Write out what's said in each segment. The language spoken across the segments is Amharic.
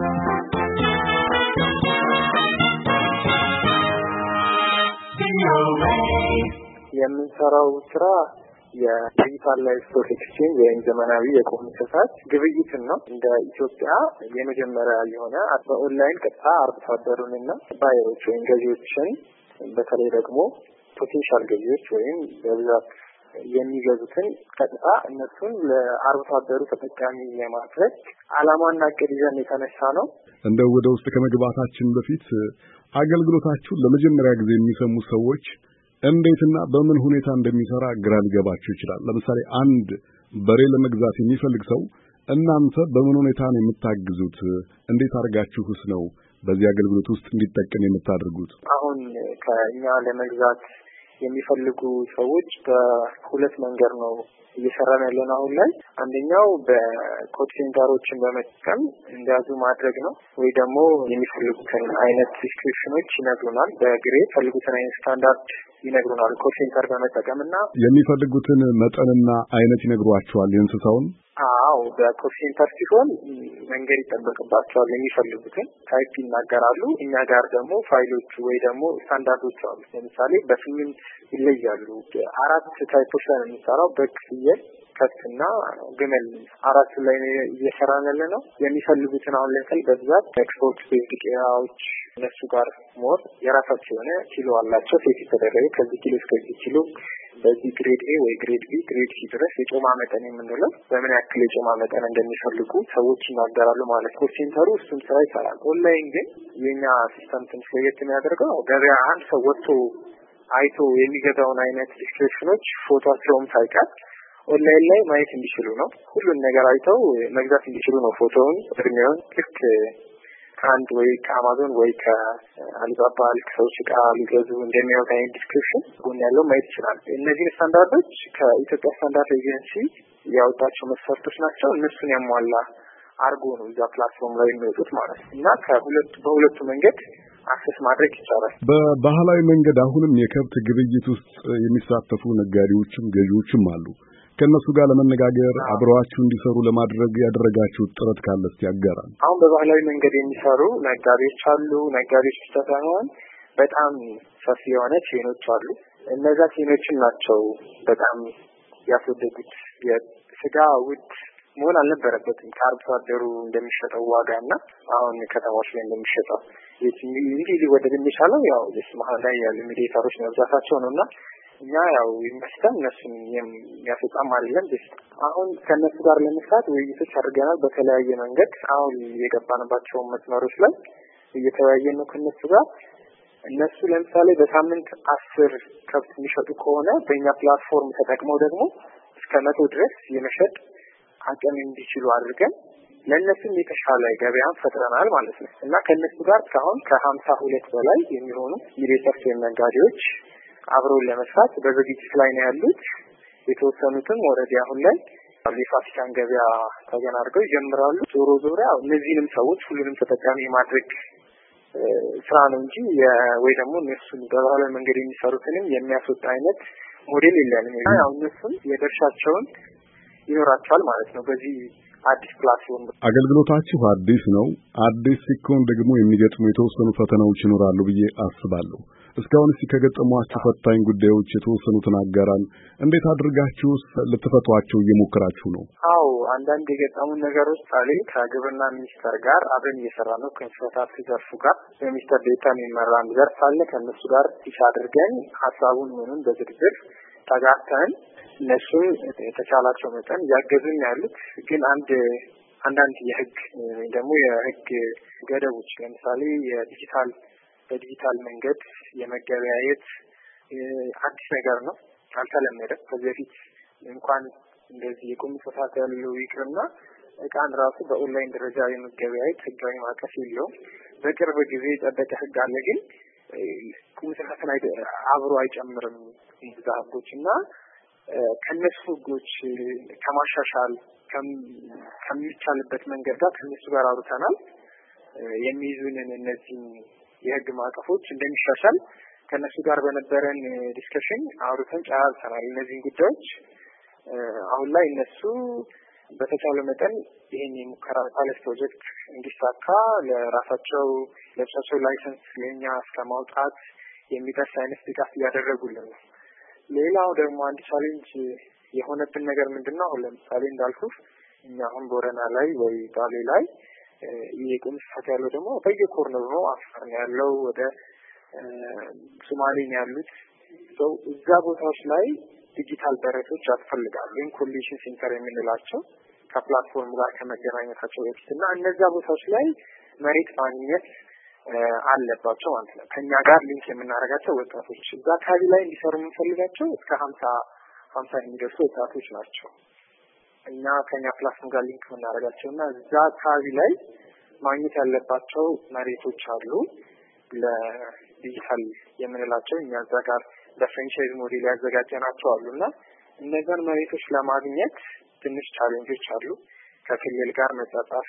የምንሰራው ስራ የዲጂታል ላይ ስቶክ ኤክስቼንጅ ወይም ዘመናዊ የኮሚኒኬሽን ግብይትን ነው። እንደ ኢትዮጵያ የመጀመሪያ የሆነ በኦንላይን ቀጥታ አርብቶ አደሩንና ባየሮች ወይም ገዢዎችን በተለይ ደግሞ ፖቴንሻል ገዢዎች ወይም በብዛት የሚገዙትን ቀጥታ እነሱን ለአርብቶ አደሩ ተጠቃሚ የማድረግ ዓላማና እቅድ ይዘን የተነሳ ነው። እንደው ወደ ውስጥ ከመግባታችን በፊት አገልግሎታችሁን ለመጀመሪያ ጊዜ የሚሰሙ ሰዎች እንዴትና በምን ሁኔታ እንደሚሰራ ግራ ሊገባቸው ይችላል። ለምሳሌ አንድ በሬ ለመግዛት የሚፈልግ ሰው እናንተ በምን ሁኔታ ነው የምታግዙት? እንዴት አድርጋችሁስ ነው በዚህ አገልግሎት ውስጥ እንዲጠቀም የምታደርጉት? አሁን ከኛ ለመግዛት የሚፈልጉ ሰዎች በሁለት መንገድ ነው እየሰራን ያለን አሁን ላይ። አንደኛው በኮድ ሴንተሮችን በመጠቀም እንዲያዙ ማድረግ ነው፣ ወይ ደግሞ የሚፈልጉትን አይነት ዲስክሪፕሽኖች ይነግሩናል። በግሬድ ፈልጉትን አይነት ስታንዳርድ ይነግሩናል ኮድ ሴንተር በመጠቀምና የሚፈልጉትን መጠንና አይነት ይነግሯቸዋል የእንስሳውን። አዎ በኮድ ሴንተር ሲሆን መንገድ ይጠበቅባቸዋል። የሚፈልጉትን ታይፕ ይናገራሉ። እኛ ጋር ደግሞ ፋይሎቹ ወይ ደግሞ ስታንዳርዶች አሉ። ለምሳሌ በስምንት ይለያሉ። አራት ታይፖች ላይ ነው የሚሰራው። በግ፣ ፍየል፣ ከብትና ግመል አራቱ ላይ እየሰራን ያለ ነው። የሚፈልጉትን አሁን ለምሳሌ በብዛት ኤክስፖርት ቤዝድ ቄራዎች እነሱ ጋር ሞር የራሳቸው የሆነ ኪሎ አላቸው። ሴት የተደረገ ከዚህ ኪሎ እስከዚህ ኪሎ በዚህ ግሬድ ኤ ወይ ግሬድ ቢ ግሬድ ሲ ድረስ የጮማ መጠን የምንለው በምን ያክል የጮማ መጠን እንደሚፈልጉ ሰዎች ይናገራሉ ማለት ነው። ሴንተሩ እሱን ስራ ይሰራል። ኦንላይን ግን የኛ ሲስተም ትንሽ ለየት የሚያደርገው ገበያ አንድ ሰው ወጥቶ አይቶ የሚገዛውን አይነት ዲስክሪፕሽኖች ፎቶቸውም ሳይቀር ኦንላይን ላይ ማየት እንዲችሉ ነው። ሁሉን ነገር አይተው መግዛት እንዲችሉ ነው። ፎቶውን እድሜውን ልክ ከአንድ ወይ ከአማዞን ወይ ከአሊባባ ሰዎች ዕቃ ሊገዙ እንደሚያወጣ አይነት ዲስክሪፕሽን ጎን ያለው ማየት ይችላል። እነዚህ ስታንዳርዶች ከኢትዮጵያ ስታንዳርድ ኤጀንሲ ያወጣቸው መስፈርቶች ናቸው። እነሱን ያሟላ አርጎ ነው እዛ ፕላትፎርም ላይ የሚወጡት ማለት ነው። እና በሁለቱ መንገድ አክሰስ ማድረግ ይቻላል። በባህላዊ መንገድ አሁንም የከብት ግብይት ውስጥ የሚሳተፉ ነጋዴዎችም ገዢዎችም አሉ። ከነሱ ጋር ለመነጋገር አብረዋችሁ እንዲሰሩ ለማድረግ ያደረጋችሁት ጥረት ካለ እስቲ ያጋራል። አሁን በባህላዊ መንገድ የሚሰሩ ነጋዴዎች አሉ። ነጋዴዎች ብቻ ሳይሆን በጣም ሰፊ የሆነ ቼኖች አሉ። እነዛ ቼኖችን ናቸው በጣም ያስወደዱት። የስጋ ውድ መሆን አልነበረበትም። ከአርብቶ አደሩ እንደሚሸጠው ዋጋና አሁን ከተማዎች ላይ እንደሚሸጠው እንዲህ ሊወደድ የሚቻለው ያው መሀል ላይ ያሉ ሚዲዬተሮች መብዛታቸው ነውና እኛ ያው ይመስላል እነሱን የሚያስወጣም አይደለም። አሁን ከነሱ ጋር ለመስራት ውይይቶች አድርገናል በተለያየ መንገድ። አሁን የገባንባቸው መስመሮች ላይ እየተወያየን ነው ከነሱ ጋር። እነሱ ለምሳሌ በሳምንት 10 ከብት የሚሸጡ ከሆነ በእኛ ፕላትፎርም ተጠቅመው ደግሞ እስከ 100 ድረስ የመሸጥ አቅም እንዲችሉ አድርገን ለእነሱም የተሻለ ገበያን ፈጥረናል ማለት ነው። እና ከነሱ ጋር እስካሁን ከ52 በላይ የሚሆኑ ሚዲዬተርስ ነጋዴዎች አብረው ለመስራት በዝግጅት ላይ ነው ያሉት። የተወሰኑትም ኦልሬዲ አሁን ላይ የፋሲካን ገበያ ተገናርገው ይጀምራሉ። ዞሮ ያው እነዚህንም ሰዎች ሁሉንም ተጠቃሚ ማድረግ ስራ ነው እንጂ ወይ ደግሞ እነሱን በባህላዊ መንገድ የሚሰሩትንም የሚያስወጣ አይነት ሞዴል የለንም። ያው እነሱም የድርሻቸውን ይኖራቸዋል ማለት ነው። በዚህ አዲስ ፕላትፎርም አገልግሎታችሁ አዲስ ነው። አዲስ ሲኮን ደግሞ የሚገጥሙ የተወሰኑ ፈተናዎች ይኖራሉ ብዬ አስባለሁ። እስካሁን ከገጠሟችሁ ፈታኝ ጉዳዮች የተወሰኑትን አጋራን። እንዴት አድርጋችሁ ልትፈቷቸው እየሞከራችሁ ነው? አዎ አንዳንድ የገጠሙን ነገሮች አለ። ከግብርና ሚኒስቴር ጋር አብረን እየሰራ ነው። ከእንስሳት ዘርፉ ጋር በሚኒስቴር ዴታ የሚመራን ዘርፍ አለ። ከእነሱ ጋር ፊሽ አድርገን ሀሳቡን ምንም በዝርዝር ተጋርተን እነሱም የተቻላቸው መጠን ያገዙን ያሉት። ግን አንዳንድ የህግ ወይ ደግሞ የህግ ገደቦች ለምሳሌ በዲጂታል መንገድ የመገበያየት አዲስ ነገር ነው፣ አልተለመደም። ከዚህ በፊት እንኳን እንደዚህ የቁም እንስሳት ያለው ይቅርና እቃን ራሱ በኦንላይን ደረጃ የመገበያየት ህጋዊ ማዕቀፍ የለውም። በቅርብ ጊዜ የጸደቀ ህግ አለ፣ ግን ቁም እንስሳትን አብሮ አይጨምርም እነዛ ህጎችና ከነሱ ህጎች ከማሻሻል ከሚቻልበት መንገድ ጋር ከነሱ ጋር አውርተናል። የሚይዙንን እነዚህ የህግ ማዕቀፎች እንደሚሻሻል ከነሱ ጋር በነበረን ዲስከሽን አውርተን ጨራርሰናል። እነዚህ ጉዳዮች አሁን ላይ እነሱ በተቻለ መጠን ይሄን የሙከራ ፓይለት ፕሮጀክት እንዲሳካ ለራሳቸው ላይሰንስ ለኛ እስከማውጣት የሚደርስ አይነት ድጋፍ እያደረጉልን ነው። ሌላው ደግሞ አንድ ቻሌንጅ የሆነብን ነገር ምንድነው? አሁን ለምሳሌ እንዳልኩት እኛ አሁን ቦረና ላይ ወይ ባሌ ላይ የቁም ስፋት ያለው ደግሞ በየኮርነሩ ነው። አፋር ነው ያለው፣ ወደ ሶማሌ ነው ያሉት። እዛ ቦታዎች ላይ ዲጂታል በረቶች ያስፈልጋሉ። ኮሊሽን ሴንተር የምንላቸው ከፕላትፎርም ጋር ከመገናኘታቸው በፊትና እነዛ ቦታዎች ላይ መሬት ማግኘት አለባቸው ማለት ነው። ከኛ ጋር ሊንክ የምናደርጋቸው ወጣቶች እዛ አካባቢ ላይ እንዲሰሩ የምንፈልጋቸው እስከ 50 የሚደርሱ ወጣቶች ናቸው። እኛ ከኛ ፕላትፎርም ጋር ሊንክ የምናደርጋቸውና እዛ አካባቢ ላይ ማግኘት ያለባቸው መሬቶች አሉ። ለዲጂታል የምንላቸው እኛ እዛ ጋር በፍራንቻይዝ ሞዴል ያዘጋጀናቸው አሉና እነዛን መሬቶች ለማግኘት ትንሽ ቻሌንጆች አሉ። ከክልል ጋር መጣጣፍ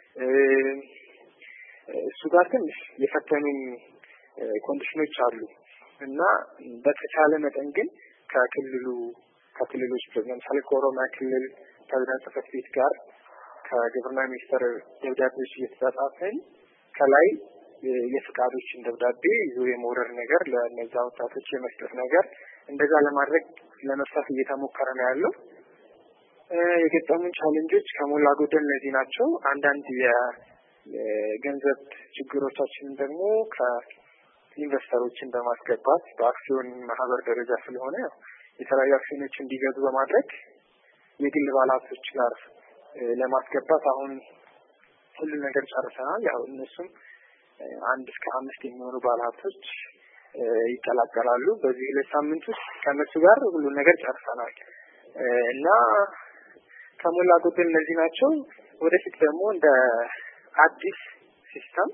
እሱ ጋር ትንሽ የፈተኑን ኮንዲሽኖች አሉ እና በተቻለ መጠን ግን ከክልሎች ለምሳሌ ከኦሮሚያ ክልል ፕሬዝዳንት ጽሕፈት ቤት ጋር ከግብርና ሚኒስቴር ደብዳቤዎች እየተጻጻፍን ከላይ የፍቃዶችን ደብዳቤ ይዞ የመውረድ ነገር ለነዛ ወጣቶች የመስጠት ነገር እንደዛ ለማድረግ ለመፍታት እየተሞከረ ነው ያለው። የገጠሙን ቻሌንጆች ከሞላ ጎደል እነዚህ ናቸው። አንዳንድ የገንዘብ ችግሮቻችንን ደግሞ ከኢንቨስተሮችን በማስገባት በአክሲዮን ማህበር ደረጃ ስለሆነ የተለያዩ አክሲዮኖች እንዲገዙ በማድረግ የግል ባለሀብቶች ጋር ለማስገባት አሁን ሁሉ ነገር ጨርሰናል። ያው እነሱም 1 እስከ 5 የሚሆኑ ባለሀብቶች ይቀላቀላሉ። በዚህ ለሳምንት ውስጥ ከነሱ ጋር ሁሉ ነገር ጨርሰናል እና ከሞላ ጎደል እነዚህ ናቸው። ወደፊት ደግሞ እንደ አዲስ ሲስተም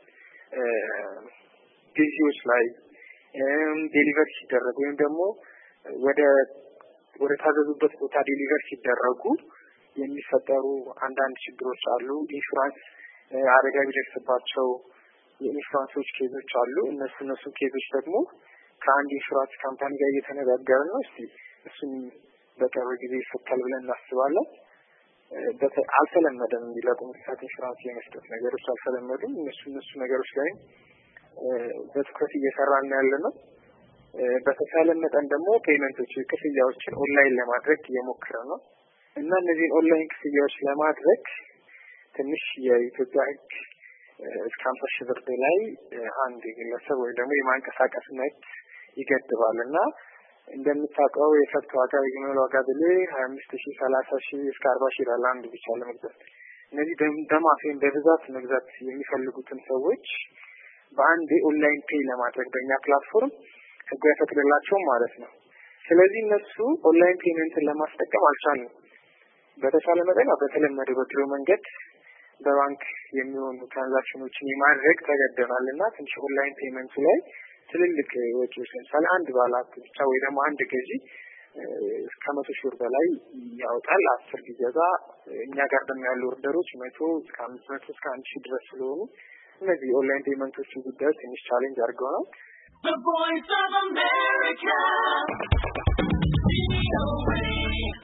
ጊዜዎች ላይ ዴሊቨሪ ሲደረጉ ወይም ደግሞ ወደ ታዘዙበት ቦታ ዴሊቨሪ ሲደረጉ የሚፈጠሩ አንዳንድ ችግሮች አሉ። ኢንሹራንስ አደጋ ቢደርስባቸው የኢንሹራንሶች ኬዞች አሉ። እነሱ ኬዞች ደግሞ ከአንድ ኢንሹራንስ ካምፓኒ ጋር እየተነጋገርን ነው። እስቲ እሱን በቅርብ ጊዜ ይፈታል ብለን እናስባለን። አልተለመደም። ለቁም እንስሳት ኢንሹራንስ የመስጠት ነገሮች አልተለመዱም። እነሱ ነገሮች ላይ በትኩረት እየሰራን ያለነው። በተቻለ መጠን ደግሞ ፔመንቶች ክፍያዎችን ኦንላይን ለማድረግ እየሞከርን ነው እና እነዚህን ኦንላይን ክፍያዎች ለማድረግ ትንሽ የኢትዮጵያ ሕግ እስከ 50,000 ብር በላይ አንድ ግለሰብ ወይ ደግሞ የማንቀሳቀስ መብት ይገድባልና እንደምታውቀው የከብት ዋጋ የግመል ዋጋ ብለ 25,000 30,000 እስከ 40,000 ይላል አንድ ብቻ ለመግዛት። እነዚህ በማፊን በብዛት መግዛት የሚፈልጉትን ሰዎች በአንድ ኦንላይን ፔይ ለማድረግ በእኛ ፕላትፎርም ህጉ ያፈቅድላቸውም ማለት ነው። ስለዚህ እነሱ ኦንላይን ፔመንትን ለማስጠቀም አልቻሉም። በተቻለ መጠን በተለመደው በድሮ መንገድ በባንክ የሚሆኑ ትራንዛክሽኖችን የማድረግ ተገደናልና ትንሽ ኦንላይን ፔመንቱ ላይ ትልልቅ ወጪዎች ለምሳሌ አንድ ባለሀብት ብቻ ወይ ደግሞ አንድ ገዢ እስከ 100,000 ብር በላይ ያወጣል 10 ጊዜዛ። እኛ ጋር ደግሞ ያሉ ኦርደሮች 100 እስከ 500 እስከ 1000 ድረስ ስለሆኑ እነዚህ ኦንላይን ፔመንቶች ጉዳይ ትንሽ ቻሌንጅ አድርገውናል። The Voice of America